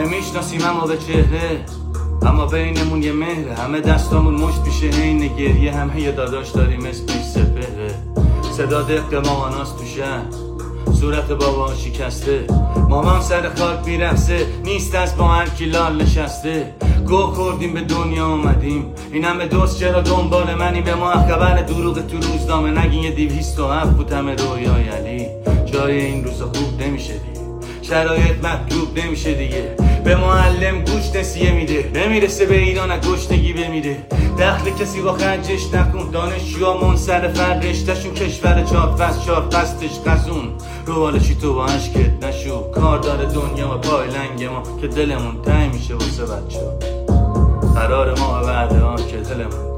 میشناسیم اما به چهره، اما بینمون یه مهره. همه دستامون مشت میشه این گریه، همه یه داداش داریم اسمش سپهره. صدا دق ماماناست تو شهر، صورت بابا شکسته، مامان سر خاک میرقصه، نیست از با هر کی لال نشسته. گوه خوردیم به دنیا آمدیم، این همه دوست چرا دنبال منی؟ به ما خبر دروغ تو روزنامه نگین. یه 207 بود همه رویای علی، جای این روزا خوب نمیشه دیگه، شرایط مطلوب نمیشه دیگه. به معلم گوش نسیه میده، نمیرسه به ایران از گشنگی بمیره. دخل کسی با خرجش نکن، دانشجوها منصرف رشتهشون، کشور چار فستش قزون. روالشی تو با عشقت نشو، کار داره دنیا و پای لنگ ما که دلمون تنگ میشه واسه بچه ها. قرار ما و وعده ها که دلمون